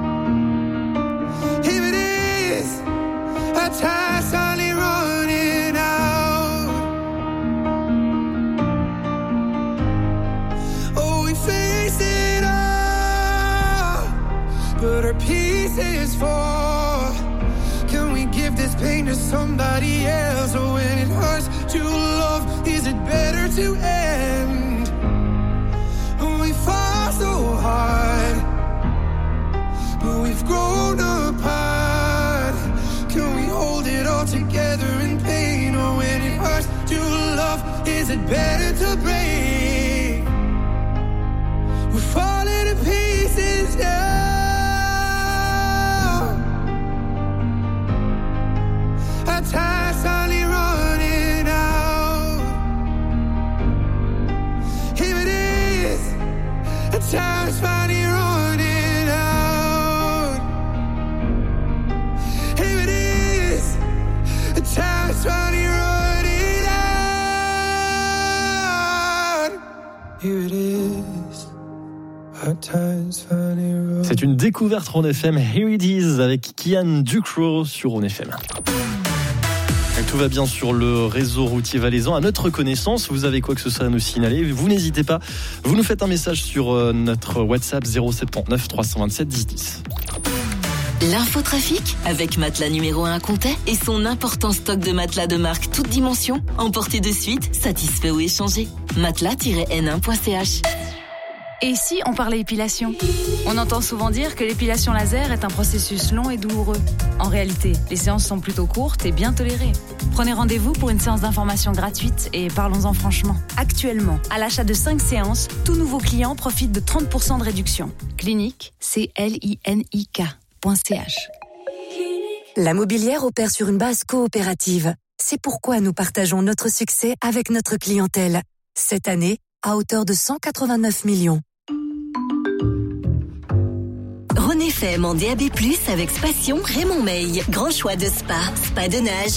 Here it is, our time's slowly running out. Oh, we face it all, but our pieces fall. Can we give this pain to somebody else? Or when it hurts to love, is it better to end? We fall so hard, but we've grown apart. Can we hold it all together in pain? Or when it hurts to love, is it better to break? We're falling to pieces now. Our time's only running out. Here it is, our time's finally running out. Here it is, our time's finally running out. Here it is, our time's finally running out. C'est une découverte Rhône F M. Here it is avec Kian Ducrot sur Rhône F M. Et tout va bien sur le réseau routier valaisan. À notre connaissance, vous avez quoi que ce soit à nous signaler, vous n'hésitez pas. Vous nous faites un message sur notre WhatsApp zéro sept neuf trois deux sept dix dix. L'infotrafic avec Matelas numéro un à Comté et son important stock de matelas de marque toute dimension. Emportez de suite, satisfait ou échangé. matelas tiret n un point c h. Et si on parlait épilation ? On entend souvent dire que l'épilation laser est un processus long et douloureux. En réalité, les séances sont plutôt courtes et bien tolérées. Prenez rendez-vous pour une séance d'information gratuite et parlons-en franchement. Actuellement, à l'achat de cinq séances, tout nouveau client profite de trente pour cent de réduction. Clinique, C L I N I K point C H. La Mobilière opère sur une base coopérative. C'est pourquoi nous partageons notre succès avec notre clientèle. Cette année, à hauteur de cent quatre-vingt-neuf millions. Rhône F M en D A B plus, avec Spation Raymond Meil. Grand choix de spa, spa de nage,